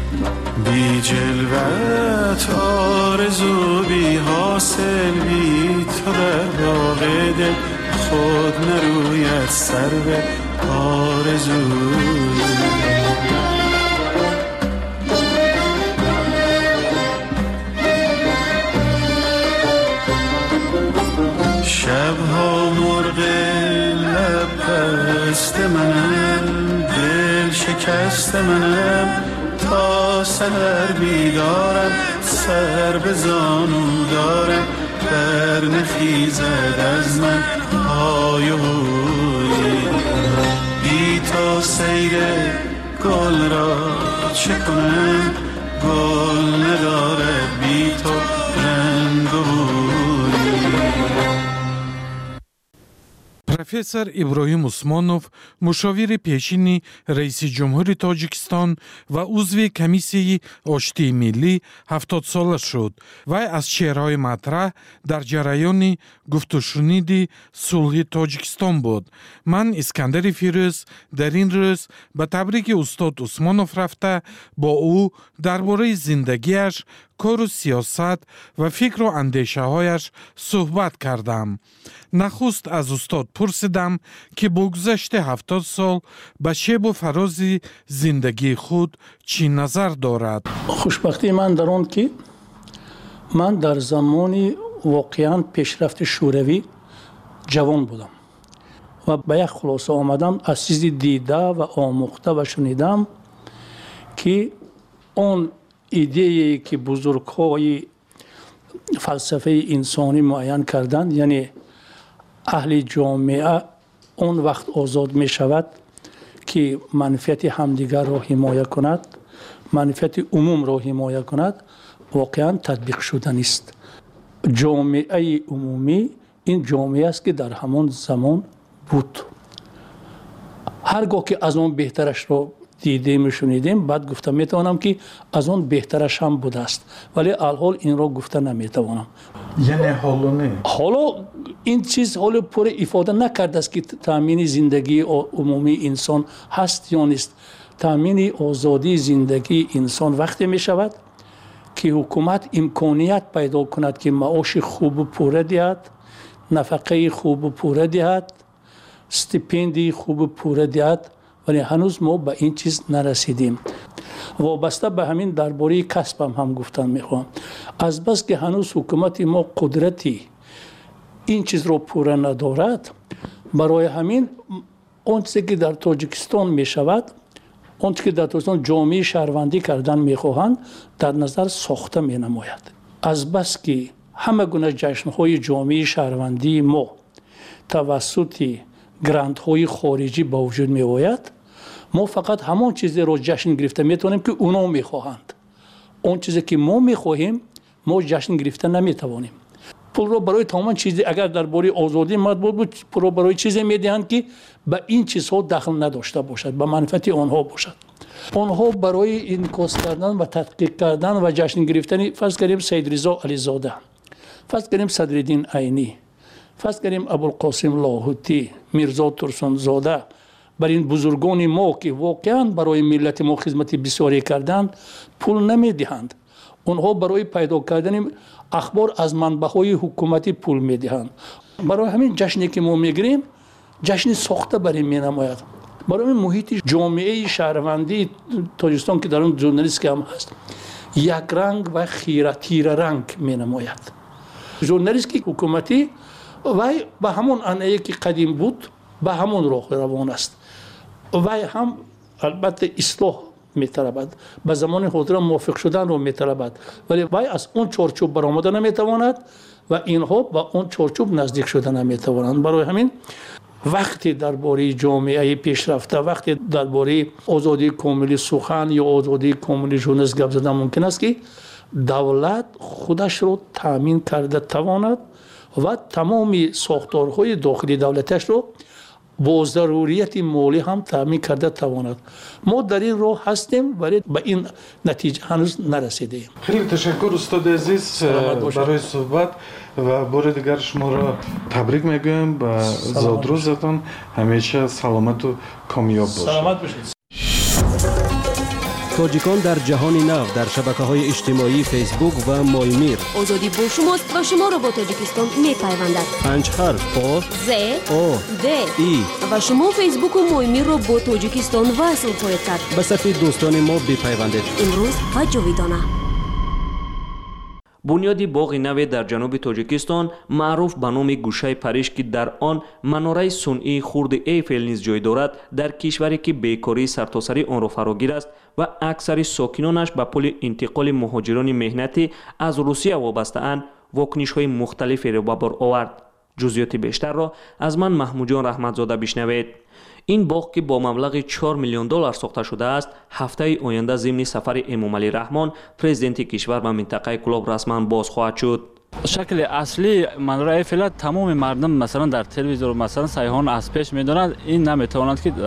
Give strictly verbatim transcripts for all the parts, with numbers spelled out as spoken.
بی جلوت آرزو بی حاصل بی تو در باغ دل خود نروید سر به آرزو. شبها مرغ لب پست منم، دل شکست منم، تا سحر بیدارم، سر به زانو دارم، در نخیزد از من های و هوی. بی تو سیر گل را چه کنم، گل ندارد بی تو رنگ و بوی. профессор Иброҳим Усмонов, мушовири пешини раиси ҷумҳури Тоҷикистон ва узви комиссияи оштии миллӣ ҳафтод сола шуд. Вай аз шеърҳои матраҳ дар ҷараёни гуфтушуниди сулҳи Тоҷикистон буд. Ман Искандари Фирӯз дар ин рӯз ба табриги устод Усмонов рафта бо ӯ дар бораи зиндагиаш, кору сиёсат ва фикру андешаҳояш суҳбат кардам. Нахуст аз устод пурсидам, ки бо гузашти ҳафтод сол ба шебу фарози зиндагии худ чӣ назар дорад. хушбахтии ман дар он ки ман дар замони воқеан пешрафти шӯравӣ ҷавон будам ва ба як хулоса омадам аз чизи дида ва омӯхта ва шунидам, ки он идеяе ки бузургҳои фалсафаи инсонӣ муайян карданд, яъне аҳли ҷомеа он вақт озод мешавад ки манфиати ҳамдигарро ҳимоя кунад, манфиати умумро ҳимоя кунад, воқеан татбиқ шуда нест. ҷомеаи умумӣ ин ҷомеа аст ки дар ҳамон замон буд. ҳар гоҳ ки аз он беҳтарашро дидем шунидем, баъд гуфта метавонам ки аз он беҳтараш ҳам будааст, вале алҳол инро гуфта наметавонам. яъне ҳоло не ҳоло ин чиз ҳоло пурра ифода накардааст ки таъмини зиндагии умумии инсон ҳаст ё нест. таъмини озодии зиндагии инсон вақте мешавад ки ҳукумат имконият пайдо кунад ки маоши хубу пурра диҳад, нафақаи хубу пурра диҳад, стипендии хубу пурра диҳад, вале ҳанӯз мо ба ин чиз нарасидем. вобаста ба ҳамин дар бораи касбам ҳам гуфтан мехоҳам. азбас ки ҳанӯз ҳукумати мо қудрати ин чизро пурра надорад, барои ҳамин он чизе ки дар Тоҷикистон мешавад, он чизе ки дар Тоҷикистон ҷомеаи шаҳрвандӣ кардан мехоҳанд, дар назар сохта менамояд. азбас ки ҳама гуна ҷашнҳои ҷомеаи шаҳрвандии мо тавассути грантҳои хориҷӣ ба вуҷуд меояд, мо фақат ҳамон чизеро ҷашн гирифта метавонем ки оно мехоҳанд. он чизе ки мо мехоҳем, мо ҷашн гирифта наметавонем. пулро барои тамоман чизе, агар дар бораи озодӣ матбуъ буд, пулро барои чизе медиҳанд ки ба ин чизҳо дахл надошта бошад, ба манфиати онҳо бошад. онҳо барои инъикос кардан ва тадқиқ кардан ва ҷашн гирифтани, фарз кардем Саидризо Ализода, фарз кардем Садриддин Айнӣ, фарз кардем Абулқосим Лоҳутӣ, Мирзо Турсунзода, бар ин бузургони мо ки воқеан барои миллати мо хизмати бисёре карданд, пул намедиҳанд. онҳо барои пайдо кардани ахбор аз манбаъҳои ҳукуматӣ пул медиҳанд. барои ҳамин ҷашне ки мо мегирем, ҷашни сохта бар ин менамояд. барои ҳамин муҳити ҷомеаи шаҳрвандии Тоҷикистон ки дар он журналистика ҳам ҳаст, якранг ва тираранг менамояд. журналистики ҳукуматӣ вай ба ҳамон анъае ки қадим буд, ба ҳамон роҳ равон аст. вай ҳам албатта ислоҳ металабад, ба замони ҳозира мувофиқ шуданро металабад, вале вай аз он чорчӯб баромада наметавонад ва инҳо ба он чорчӯб наздик шуда наметавонанд. барои ҳамин вақте дар бораи ҷомеаи пешрафта, вақте дар бораи озодии комили сухан ё озодии комили журналист гап задан мумкин аст ки давлат худашро таъмин карда тавонад ва тамоми сохторҳои дохили давлатиашро бо зарурияти молӣ ҳам таъмин карда тавонад. мо дар ин роҳ ҳастем, вале ба ин натиҷа ҳанӯз нарасидем. хеле ташаккур устоди азиз барои суҳбат ва бори дигар шуморо табрик мегӯям ба зодрӯзатон. ҳамеша саломату комёб бошед. تاجیکان در جهان نو در شبکه‌های اجتماعی فیسبوک و مایمیر. آزادی با شماست و شما را با تاجیکستان می‌پیوندد. پنج حرف آ ز او د ای و شما فیسبوک و مایمیر را با تاجیکستان وصل خواهید کرد. به صف دوستان ما بپیوندید. امروز و جاویدانه. بنیادی باغ نو در جنوب تاجیکستان معروف به نام گوشه پریش که در آن مناره صنعی خورد ایفل نیز جای دارد، در کشوری که بیکاری سرتاسری آن را فراگیر است و اکثر ساکنانش به پول انتقال مهاجران مهنتی از روسیه وابسته اند، واکنش های مختلفی را به بار آورد. جزئیات بیشتر را از من محمود جان رحمتزاده بشنوید. این باغ که با مبلغ چهار میلیون دلار ساخته شده است، هفته آینده ضمن سفر امام علی رحمان پرزیدنت کشور به منطقه کلوب رسما باز خواهد شد. شکل اصلی مناره ایفل تمام مردم مثلا در تلویزیون مثلا سیاحان از پیش میدونند، این نمیتواند که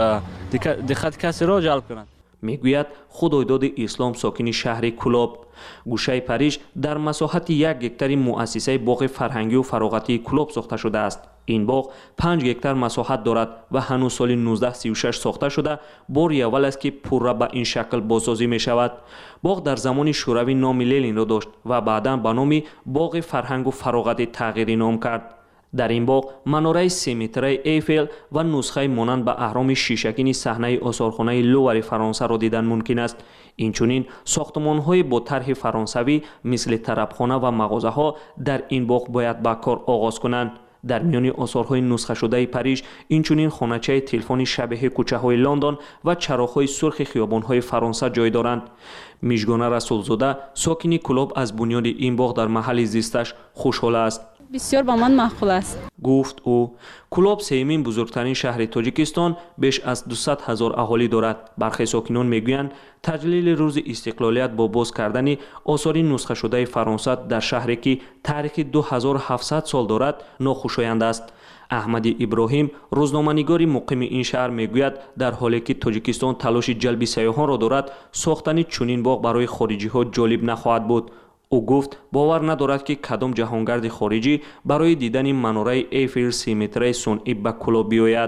دقت کسی را جلب کنند. میگوید خدایداد اسلام ساکن شهر کلوب. گوشه پریش در مساحت یک هکتار مؤسسه باغ فرهنگی و فراغتی کلوب ساخته شده است. این باغ پنج هکتار مساحت دارد و هنوز سال نوزده سی و شش ساخته شده، باری اول است که پورا به این شکل بازسازی می شود. باغ در زمان شوروی نام لنین را داشت و بعدا به نام باغ فرهنگ و فراغت تغییر نام کرد. در این باغ مناره سه متره ایفل و نسخه مانند به اهرام شیشکین صحنه آثارخانه لوور فرانسه را دیدن ممکن است. اینچنین ساختمان‌های با طرح فرانسوی مثل طربخانه و مغازه‌ها در این باغ باید به کار آغاز کنند. در میان آثارهای نسخه شده پریش اینچنین خانه‌چه تلفن شبیه کوچه‌های لندن و چراغ‌های سرخ خیابان‌های فرانسه جای دارند. میژگانه رسولزاده ساکن کلوب از بنیاد این باغ در محل زیستش خوشحال است. بسیار با من معقول است. گفت او. کلوب سومین بزرگترین شهر تاجیکستان بیش از دویست هزار اهالی دارد. برخی ساکنان میگویند تجلیل روز استقلالیت با باز کردن آثار نسخه شده فرانسه در شهری که تاریخ دو هزار و هفتصد سال دارد ناخوشایند است. احمد ابراهیم روزنامه‌نگار مقیم این شهر میگوید در حالی که تاجیکستان تلاش جلب سیاحان را دارد، ساختن چنین باغ برای خارجی ها جالب نخواهد بود. او گفت باور ندارد که کدام جهانگرد خارجی برای دیدن مناره ایفل سی متره صنعی به کلوب بیاید.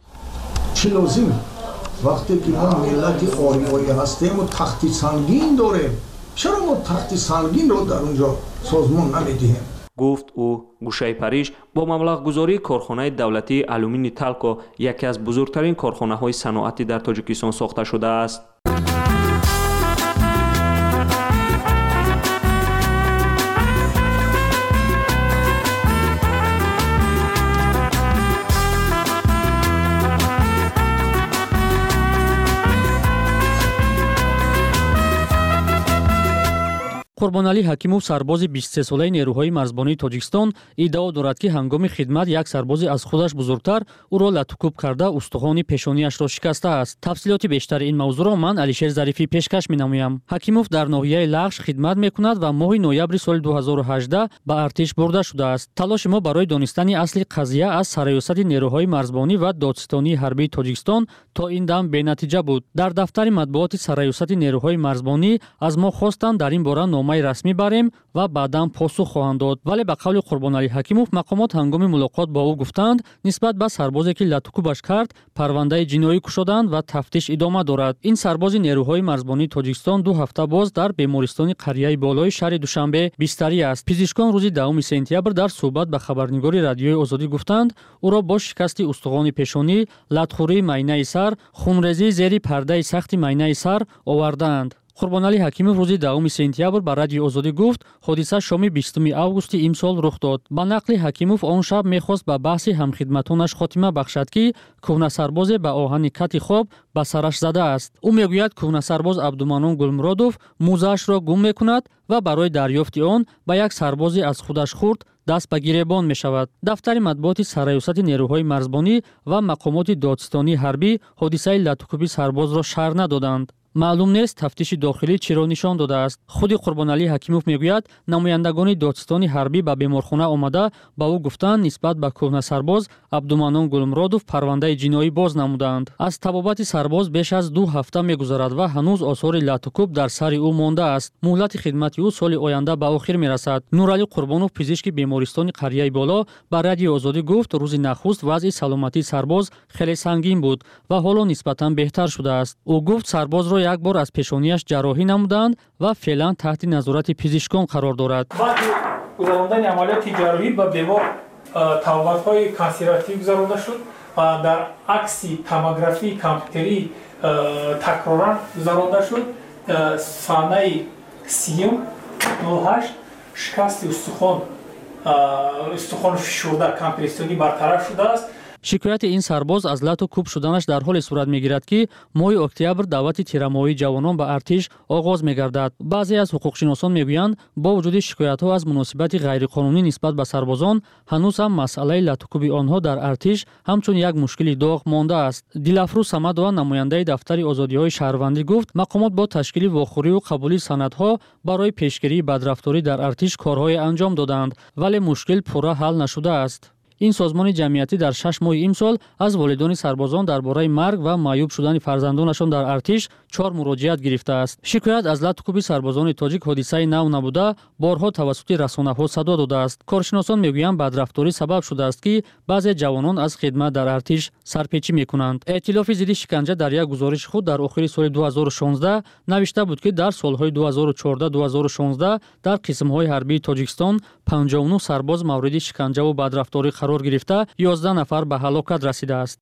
چه لازمه وقتی که ما ملت آریایی هستیم و تخت سنگین داریم، چرا ما تخت سنگین رو در اونجا سازمان نمیدیم؟ گفت او. گوشه پریش با مبلغ گذاری کارخانه دولتی آلومینی تالکو یکی از بزرگترین کارخانه های صنعتی در تاجیکستان ساخته شده است. قربانعلی حکیموف سرباز بیست و سه ساله نیروهای مرزبانی تاجیکستان ادعا دارد که هنگام خدمت یک سرباز از خودش بزرگتر او را لطوکوب کرده استخوان پیشانیش را شکسته است. تفصیلات بیشتر این موضوع را من علیشیر ظریفی پیشکش می‌نمایم. حکیموف در ناحیه لغش خدمت می‌کند و ماه نوامبر سال دو هزار و هجده به ارتش برده شده است. تلاش ما برای دانستن اصل قضیه از سرایوسط نیروهای مرزبانی و دادستانی حربی تاجیکستان تا این دم بی‌نتیجه بود. در دفتر مطبوعات سرایوسط نیروهای مرزبانی از ما خواستند در این باره نامه رسمی بریم و بعداً پاسخ خواهند داد. ولی به قول قربانعلی حکیموف مقامات هنگام ملاقات با او گفتند نسبت به سربازی که لطوکوبش کرد پرونده جنایی گشودند و تفتیش ادامه دارد. این سرباز نیروهای مرزبانی تاجیکستان دو هفته باز در بیمارستان قریه بالای شهر دوشنبه بستری است. پزشکان روز دهم سپتامبر در صحبت به خبرنگاری رادیوی آزادی گفتند او را با شکست استخوان پیشانی، لطخوری معاینه سر، خونریزی زیر پرده سخت معاینه سر آوردند. قربانعلی حکیموف روز دهم سپتامبر به رادیوی آزادی گفت حادثه شام بیستم август امسال رخ داد. با نقل حکیموف آن شب میخواست به بحث همخدمتانش خاتمه بخشد که کهنه سرباز به آهن کت خواب به سرش زده است. او میگوید کهنه سرباز عبدالمنان گلمرادوف موزه‌اش را گم میکند و برای دریافت آن به یک سربازی از خودش خورد دست به گریبان می شود. دفتر مطبوعات سرایوسط نیروهای مرزبانی و مقامات دادستانی حربی حادثه لطوکوبی سرباز را شرح ندادند. معلوم نیست تفتیش داخلی چرا نشان داده است. خود قربانعلی حکیموف میگوید نمایندگان دادستانی حربی به بیمارخانه آمده با او گفتند نسبت به کهنه سرباز عبدالمنان گلمرادوف پرونده جنایی باز نمودند. از تبابت سرباز بیش از دو هفته میگذرد و هنوز آثار لطوکوب در سر او مانده است. مهلت خدمت او سال آینده به آخر میرسد. نورعلی قربانوف پزشک بیمارستان قریه بالا به رادیو آزادی گفت روز نخست وضع سلامتی سرباز خیلی سنگین بود و حالا نسبتاً بهتر شده است. او گفت سرباز را як бор аз пешонияш ҷарроҳӣ намуданд ва феълан таҳти назорати пизишкон қарор дорад. баъди гузарондани амалиёти ҷарроҳӣ ба бемор талофотҳои консерватив гузаронда шуд ва дар акси томографии компютерӣ такроран гузаронда шуд. санаи сиюм нӯҳ ҳашт шикасти устухон устухони фишурда компрессионӣ бартараф шудааст. шикояти ин сарбоз аз лату кӯб шуданаш дар ҳоле сурат мегирад ки моҳи октябр давлати тирамоҳии ҷавонон ба артиш оғоз мегардад. баъзе аз ҳуқуқшиносон мегӯянд бо вуҷуди шикоятҳо аз муносибати ғайриқонунӣ нисбат ба сарбозон ҳанӯз ҳам масъалаи латукуби онҳо дар артиш ҳамчун як мушкили доғ мондааст. Дилафрӯз Самадова, намояндаи дафтари озодиҳои шаҳрвандӣ, гуфт мақомот бо ташкили вохӯриву қабули санадҳо барои пешгирии бадрафторӣ дар артиш корҳое анҷом доданд, вале мушкил пурра ҳал нашудааст. ин созмони ҷамъиятӣ дар шаш моҳи имсол аз волидони сарбозон дар бораи марг ва маъюб шудани фарзандонашон дар артиш чор муроҷиат гирифтааст. шикоят аз латукуби сарбозони тоҷик ҳодисаи нав набуда, борҳо тавассути расонаҳо садо додааст. Коршиносон мегӯянд бадрафторӣ сабаб шудааст ки баъзе ҷавонон аз хидмат дар артиш сарпечӣ мекунанд. эътилофи зидди шиканҷа дар як гузориши худ дар охири соли ду ҳазору шонздаҳ навишта буд ки дар солҳои ду ҳазору чордаҳ ду ҳазору шонздаҳ дар қисмҳои ҳарбии Тоҷикистон панҷоҳу нӯҳ сарбоз мавриди шиканҷаву бадрафторӣ қарор гирифта, ёздаҳ нафар ба ҳалокат расидааст.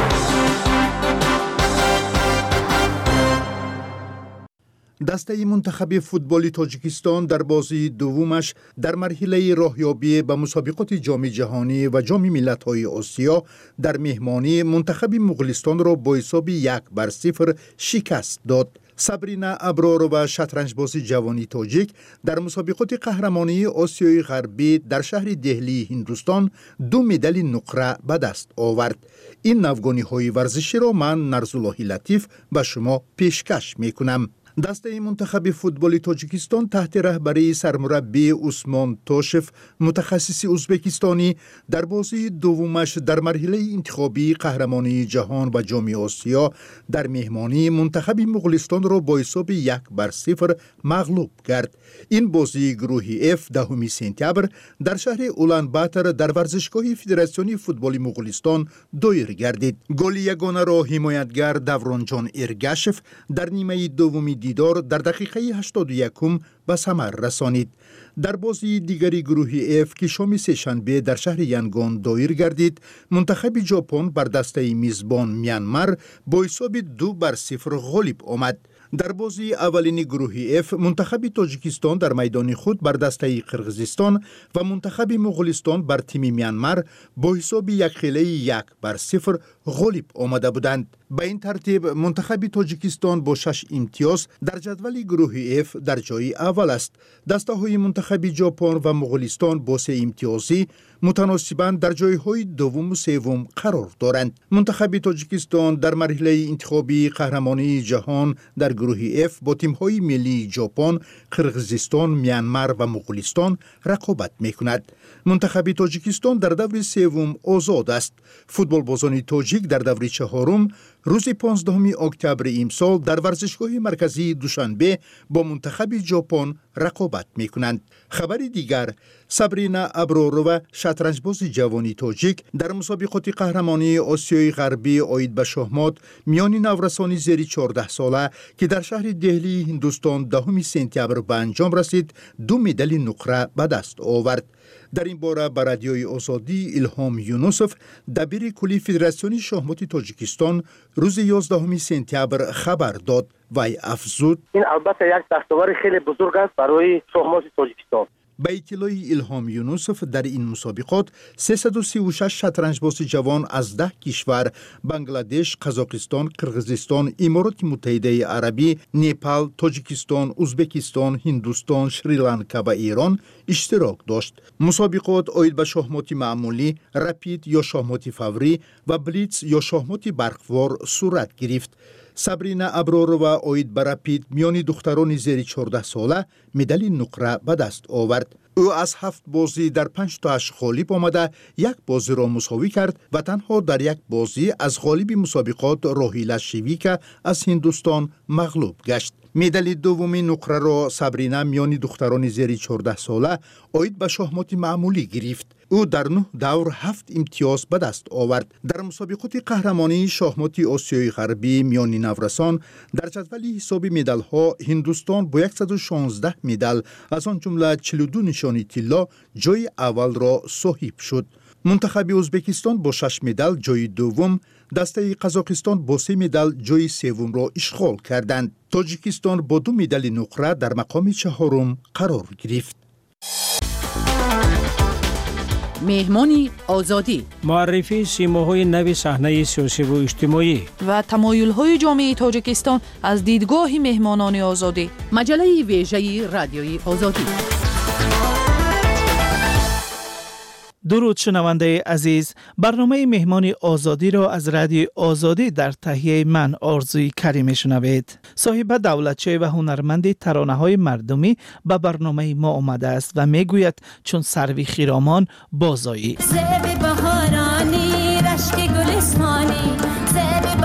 дастаи мунтахаби футболи Тоҷикистон дар бозии дуввумаш дар марҳилаи роҳёбӣ ба мусобиқоти ҷоми ҷаҳонӣ ва ҷоми миллатҳои Осиё дар меҳмонӣ мунтахаби Муғулистонро бо ҳисоби як бар сифр шикаст дод. Сабрина Абророва, шатранҷбози ҷавони тоҷик, дар мусобиқоти қаҳрамонии Осиёи ғарбӣ дар шаҳри Деҳлии Ҳиндустон ду медали нуқра ба даст овард. ин навгониҳои варзиширо ман Нарзуллоҳи Латиф ба шумо пешкаш мекунам. дастаи мунтахаби футболи Тоҷикистон таҳти раҳбарии сармураббии Усмон Тошев, мутахассиси ӯзбекистонӣ, дар бозии дуввумаш дар марҳилаи интихобии қаҳрамонии ҷаҳон ва ҷоми Осиё дар меҳмонии мунтахаби Муғулистонро бо ҳисоби як бар сифр мағлуб кард. ин бозии гурӯҳи F даҳуми сентябр дар шаҳри Улан-Батор дар варзишгоҳи Федератсионии футболи Муғулистон доир гардид. голи ягонаро ҳимоятгар Давронҷон Эргашев дар нимаи дуввуми дидор дар дақиқаи ҳаштоду якум ба самар расонид. дар бозии дигари гурӯҳи F ки шоми сешанбе дар шаҳри Янгон доир гардид, мунтахаби Ҷопон бар дастаи мизбон Мянмар бо ҳисоби ду бар сифр ғолиб омад. дар бозии аввалини гурӯҳи F мунтахаби Тоҷикистон дар майдони худ бар дастаи Қирғизистон ва мунтахаби Муғулистон бар тими Мянмар бо ҳисоби якхелаи як бар сифр ғолиб омада буданд. ба ин тартиб мунтахаби Тоҷикистон бо шаш имтиёз дар ҷадвали гурӯҳи F дар ҷои аввал аст. дастаҳои мунтахаби Ҷопон ва Муғулистон бо се имтиёзӣ мутаносибан дар ҷойҳои дуввуму севум қарор доранд. мунтахаби Тоҷикистон дар марҳилаи интихобии қаҳрамонии ҷаҳон дар гурӯҳи F бо тимҳои миллии Ҷопон, Қирғизистон, Мянмар ва Муғулистон рақобат мекунад. мунтахаби Тоҷикистон дар даври севум озод аст. футболбозони тоҷик дар даври чаҳорум рӯзи понздаҳуми октябри имсол дар варзишгоҳи марказии Душанбе бо мунтахаби Ҷопон рақобат мекунанд. хабари дигар, Сабрина Абророва, шатранҷбози ҷавони тоҷик, дар мусобиқоти қаҳрамонии Осиёи ғарбӣ оид ба шоҳмот миёни наврасони зери чордаҳсола ки дар шаҳри Деҳлии Ҳиндустон даҳуми сентябр ба анҷом расид, ду медали нуқра ба даст овард. дар ин бора ба радиои Озодӣ Илҳом Юнусов, дабири кулли Федератсиони шоҳмоти Тоҷикистон, рӯзи ёздаҳуми сентябр хабар дод. вай афзуд: ин албатта як дастовари хеле бузург аст барои шоҳмоти Тоҷикистон. ба иттилои Илҳом Юнусов, дар ин мусобиқот сесаду сиву шаш шатранҷбози ҷавон аз даҳ кишвар Бангладеш, Қазоқистон, Қирғизистон, Имороти Муттаҳидаи Арабӣ, Непал, Тоҷикистон, Узбекистон, Ҳиндустон, Шри-Ланка ва Ирон иштирок дошт. мусобиқот оид ба шоҳмоти маъмулӣ, рапид ё шоҳмоти фаврӣ ва блиц ё шоҳмоти барқвор сурат гирифт. Сабрина Абророва оид ба рапид миёни духтарони зери чордаҳсола медали нуқра ба даст овард. ӯ аз ҳафт бозӣ дар панҷтоаш ғолиб омада, як бозиро мусовӣ кард ва танҳо дар як бозӣ аз ғолиби мусобиқот Роҳила Шивика аз Ҳиндустон мағлуб гашт. مدال دومی نقره را صبرینا میان دختران زیر چهارده ساله عاید به شахمات معمولی گرفت. او در نه دور هفت امتیاز به دست آورد. در مسابقات قهرمانی شахمات آسیای غربی میان نورسان در جدول حساب مدال ها هندوستان با صد و شانزده مدال از آن جمله چهل و دو نشانی طلا جای اول را صاحب شد. منتخب ازبکستان با شش مدال جای دوم، دسته قزاقستان با سه مدال جای سوم را اشغال کردند. تاجیکستان با دو مدال نقره در مقام چهارم قرار گرفت. مهمانی آزادی، معرفی سیماهای نو صحنه سیاسی و اجتماعی و تمایل‌های جامعه تاجیکستان از دیدگاه مهمانان آزادی. مجله ویژه رادیوی آزادی. درود شنونده عزیز، برنامه مهمان آزادی را از رادیو آزادی در تهیه من آرزوی کریمی شنوید. صاحب دولتچه و هنرمند ترانه‌های مردمی به برنامه ما آمده است و میگوید چون سروی خیرامان بازایی. زیب بهارانی رشک گلستانی، زیب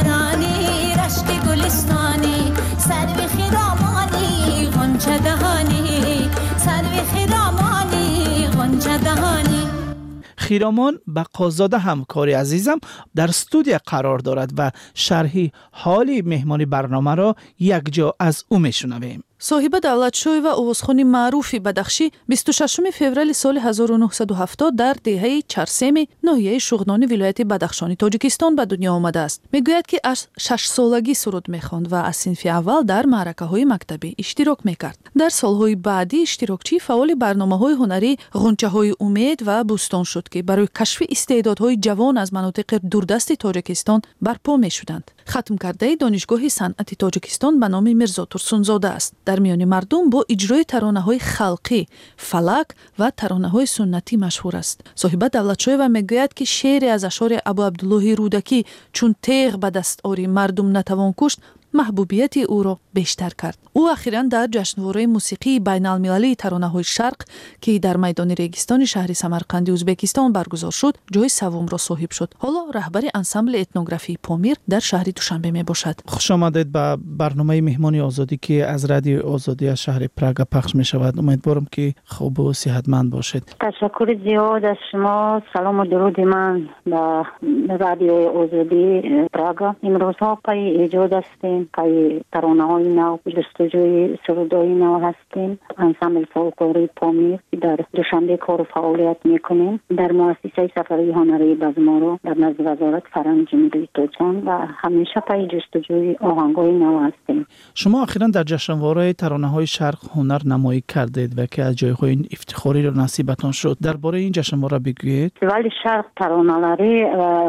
بهارانی رشک گلستانی، سروی خیرامانی غنچه دهانی، سروی خیرامانی غنچه دهانی. خیرامان بقازاده همکاری عزیزم در استودیو قرار دارد و شرحی حالی مهمانی برنامه را یک جا از او میشنویم. صاحب دولتشوی و اوزخانی معروفی بدخشی بیست و ششم فوریه سال هزار و نهصد و هفتاد در دهه چرسم ناحیه شغنانی ولایت بدخشانی تاجیکستان به دنیا آمده است. میگوید که از شش سالگی سرود میخواند و از صنف اول در معرکه‌های مکتبی اشتراک میکرد. در سالهای بعدی اشتراکچی فعال برنامه‌های هنری غنچه‌های امید و بوستان شد که برای کشف استعدادهای جوان از مناطق دوردست تاجیکستان برپا میشدند. ختم کرده دانشگاه صنعتی تاجیکستان به نام میرزا ترسونزاده است. در میان مردم با اجرای ترانه‌های خلقی، فلک و ترانه‌های سنتی مشهور است. صاحب دولتشوی و میگوید که شعر از اشعار ابو عبدالله رودکی چون تیغ به دست آری مردم نتوان کشت محبوبیت او را بیشتر کرد. او اخیراً در جشنواره موسیقی بین المللی ترانه‌های شرق که در میدان ریگستان شهر سمرقند ازبکستان برگزار شد، جای سوم را صاحب شد. حالا رهبر انسامبل اتنوگرافی پامیر در شهر دوشنبه می باشد. خوش آمدید به برنامه مهمانی آزادی که از رادیو آزادی از شهر پراگ پخش می شود. امیدوارم که خوب و صحتمند باشید. تشکر زیاد از شما. سلام و درود من به رادیو آزادی پراگ. امروز ها پای ایجاد هستیم، پای ترانه‌های نو، جستجوی سرودهای نو هستیم. انسامبل فولکلوری پامیر در دوشنبه کار فعالیت میکنیم. در مؤسسه سفری هنری بزمارو در نزد وزارت فرهنگ جمهوری تاجیکستان و همیشه پای جستجوی آهنگ‌های نو هستیم. شما اخیراً در جشنواره ترانه‌های شرق هنر نمایی کردید و که از جایهای افتخاری را نصیبتان شد. درباره این جشنواره بگویید. ولی شرق ترانه‌لاری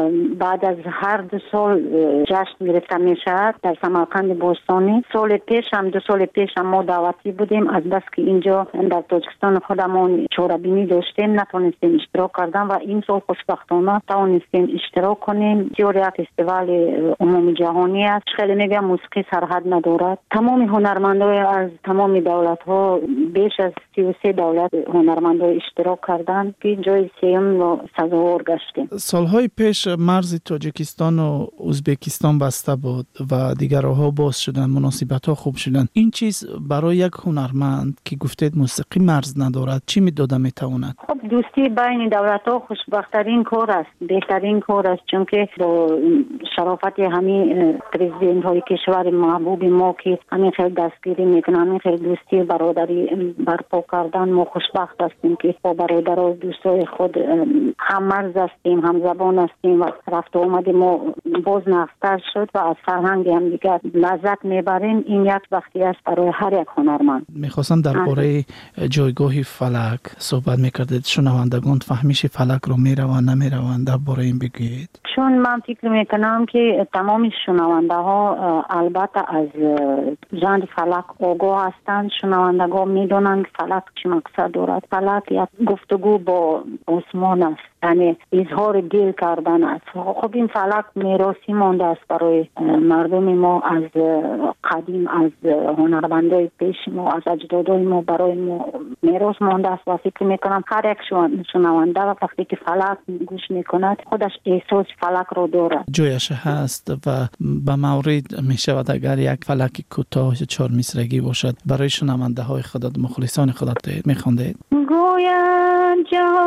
بعد از هر دو سال جشن گرفته میشد. در سمرقند بوستانی سال پیش هم دو سال پیش هم ما دعوتی بودیم، از بس که اینجا در تاجیکستان خودمون چوربینی داشتیم نتونستیم اشتراک کردن و این سال خوشبختانه توانستیم اشتراک کنیم. جوری فستیوال عمومی جهانی است. خیلی میگم موسیقی سرحد ندارد. تمام هنرمندان از تمام دولت ها بیش از سی و سه دولت هنرمندان اشتراک کردند که جای سوم رو سزاوار گشتیم. سالهای پیش مرز تاجیکستان و ازبکستان بسته بود و دیگر راهها باز شدن، مناسبت ها خوب شدن. این چیز برای یک هنرمند که گفتید موسیقی مرز ندارد چی میداده میتواند؟ خب دوستی بین دولت ها خوشبخترین کار است، بهترین کار است، چون که با شرافت همین پرزیدنت های کشور محبوب ما که همین خیلی دستگیری میکنن، همین خیلی دوستی برادری برپا کردن، ما خوشبخت هستیم که با برادر و دوستای خود هم مرز هستیم، هم زبان هستیم و رفت و آمد ما باز نفتر شد و از فرهنگ هم دیگر لذت میبریم. این یک وقتی است برای هر یک هنرمند. میخواستم درباره جایگاه فلک صحبت میکردید. شنوندگان فهمیش فلک رو میروند نمیروند درباره این بگویید. چون من فکر میکنم که تمام شنونده ها البته از ژانر فلک آگاه هستند. شنوندگان میدونند فلک چی مقصد دارد. فلک یک گفتگو با آسمان است. یعنی اظهار دل کردن است. خب این فلک میراثی مانده است برای مردم ما از قدیم، از هنرمندای پیش ما، از اجدادای ما برای ما میراث مانده است و فکر میکنم هر یک شنونده وقتی که فلک گوش میکند خودش احساس فلک رو داره، جویش هست و به مورد می شود اگر یک فلک کوتاه چهار مصرگی باشد برای شنونده های خودت، مخلصان خودت می خواندید. گویم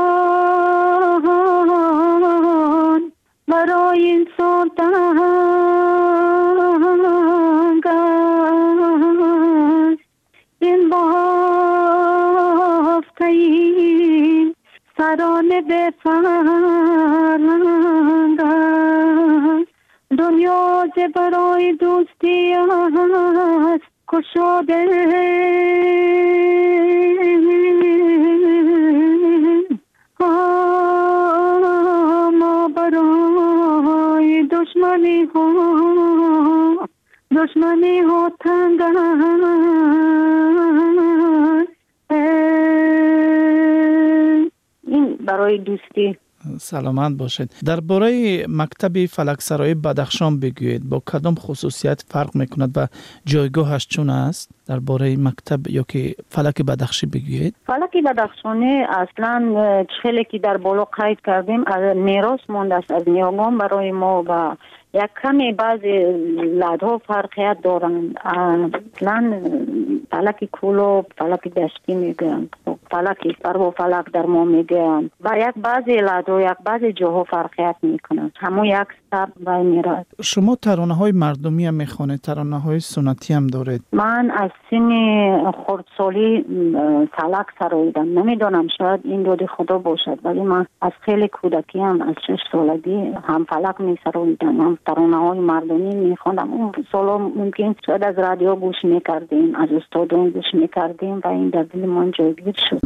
جهان برای انسان تنگ است، این بافته این سران بفرنگ است، دنیا ز برای دوستی است کشاده، ما برای دشمنی ها دشمنی ها تنگ این برای دوستی. سلامت باشید. درباره مکتب فلکسرای بدخشان بگویید، با کدام خصوصیت فرق میکند و جایگاهش چون است؟ درباره مکتب یا که فلک بدخشی بگویید. فلک بدخشانی اصلا خیلی که در بالا قید کردیم از میراث مانده است از نیاگان برای ما و یک کمی بعضی لدها فرقیت دارند. اصلا فلک کلوب، فلک دشتی میگن، فلک سر و فلک در ما میگن و یک بعضی لدها یک بعضی جاها فرقیت میکنند. همون یک سب و میراث. شما ترانه های مردمی هم میخوانید، ترانه های سنتی هم دارید. من از سن خردسالی فلک سراییدم، نمیدانم شاید این دود خدا باشد ولی من از خیلی کودکی هم از شش سالگی هم فلک می سراییدم، هم ترانه های مردمی میخوندم. اون سالا ممکن شاید از رادیو گوش میکردیم، از استادان گوش میکردیم و این در دل من جایگیر شد.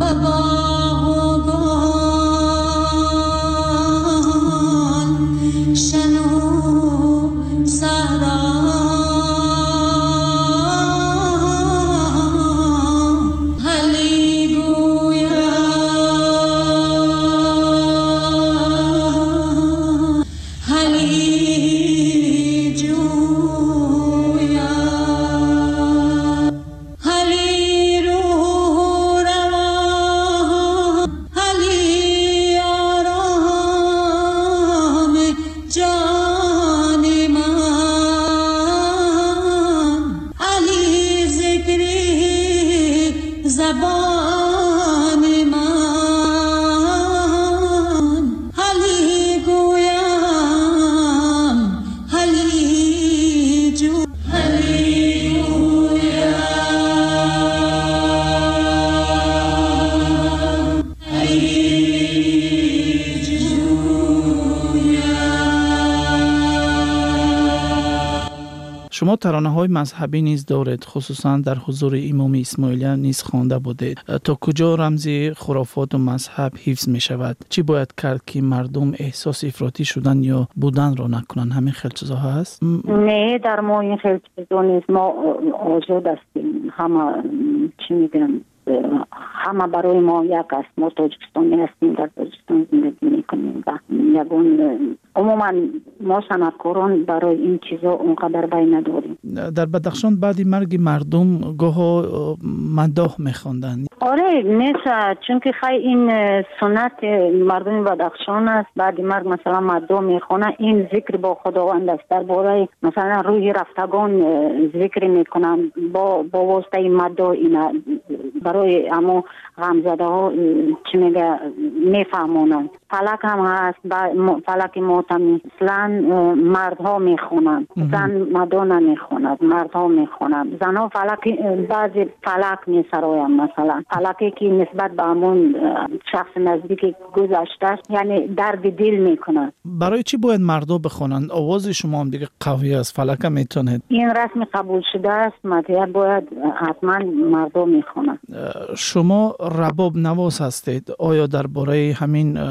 شما ترانه های مذهبی نیز دارید، خصوصا در حضور امام اسماعیلیه نیز خوانده بودید. تا کجا رمزی خرافات و مذهب حفظ می شود؟ چی باید کرد که مردم احساس افراطی شدن یا بودن را نکنن؟ همین خیلی چیزا هست؟ نه، در ما این خیلی چیزا نیست. ما آزاد هستیم، همه چی میگن همه برای ما یک است. ما تاجیکستانی هستیم، در تاجیکستان زندگی میکنیم و یگون عموما ما صنعتکاران برای این چیزا اونقدر بای نداریم. در بدخشان بعد مرگ مردم گاه مداح میخواندن. آره نیست، چون که خیلی این سنت مردم بدخشان است. بعد مرگ مثلا مداح میخوانه، این ذکر با خداوند است. درباره مثلا روح رفتگان ذکر میکنن با با واسطه مداح. اینا برای اما غمزده ها چی میگه میفهمونن. فلک هم هست، فلک موتمی اصلا مردها میخونن، زن مداح نمیخوند، مردها میخونن. زنها فلک، بعضی فلک میسراین، مثلا فلکی که نسبت به همون شخص نزدیک گذشته یعنی درد دل میکنن. برای چی باید مردها بخونن؟ آواز شما هم دیگه قوی است، فلک هم میتونید. این رسم قبول شده است، مدیه باید حتما مردها میخونن. شما رباب نواز هستید، آیا درباره همین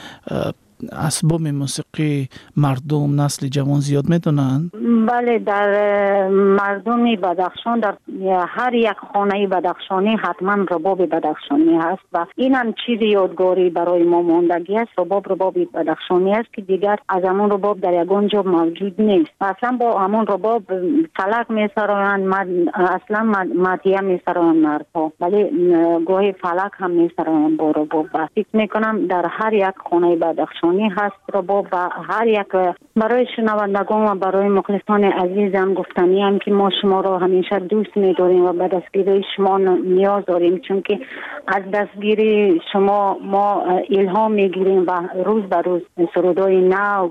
اسباب موسیقی مردم نسل جوان زیاد میدونن؟ بله، در مردم بدخشان در هر یک خانه بدخشانی حتما رباب بدخشانی هست و این هم چیزی یادگاری برای ما ماندگی است. رباب رباب بدخشانی است که دیگر از همون رباب در یگان جا موجود نیست. اصلا با همون رباب فلک می سرایند، اصلا مدیه می سرایند مردها، ولی گاهی فلک هم می سرایند با رباب. فکر می کنم در هر یک خانه بدخشانی هست رباب و هر یک. برای شنوندگان و برای مخلصان عزیزم گفتنی هم که ما شما را همیشه دوست می داریم و به دستگیری شما نیاز داریم، چون که از دستگیری شما ما الهام می گیریم و روز به روز سرودای نو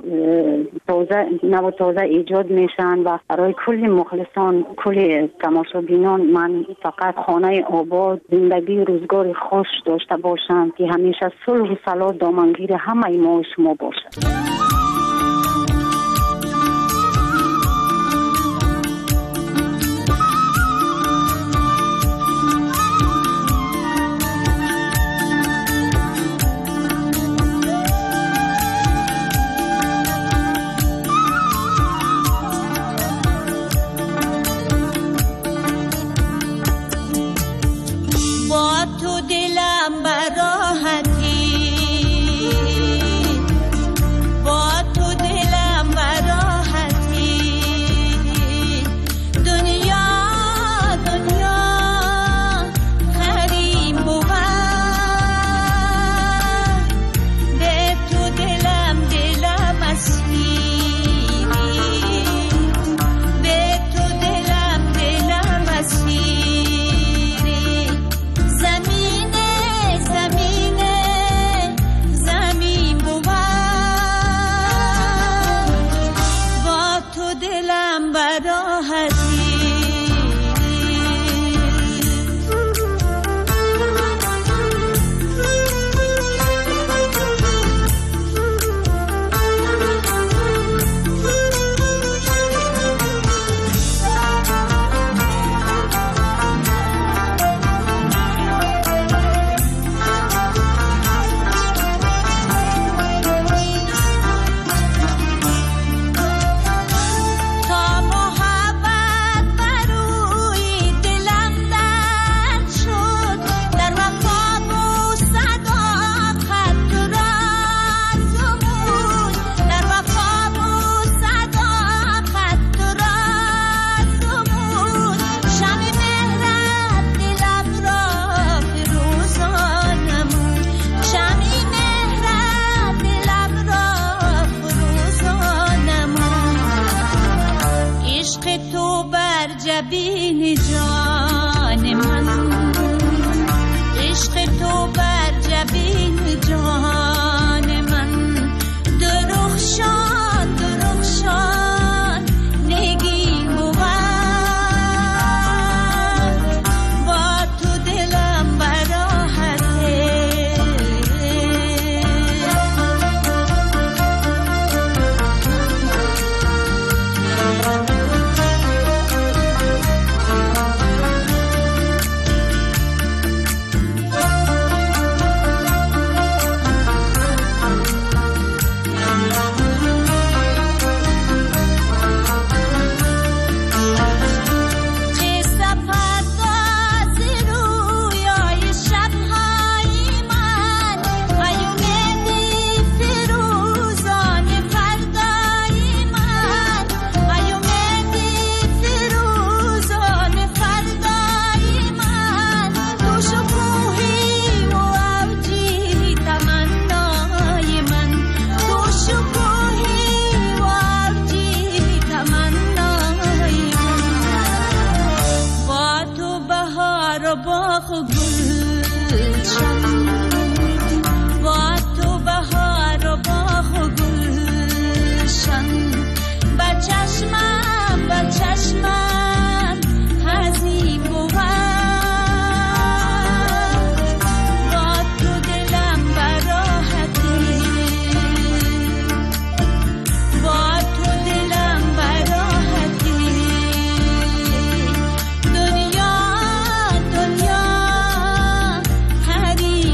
تازه نو تازه ایجاد میشن و برای کل مخلصان کل تماشابینان من فقط خانه آباد زندگی روزگار خوش داشته باشند که همیشه صلح و صلاح دامنگیر همه ما و شما باشد. دنیا دنیا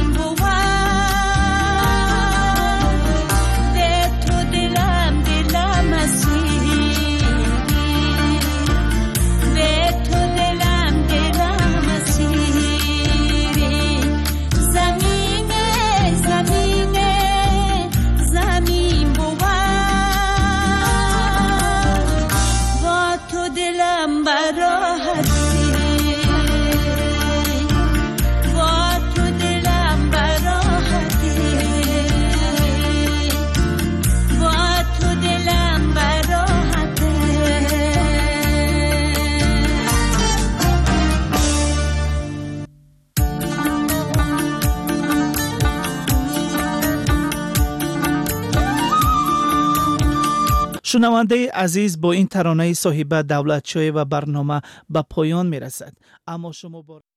شنونده عزیز، با این ترانه صاحب دولتشاه و برنامه به پایان میرسد. اما شما با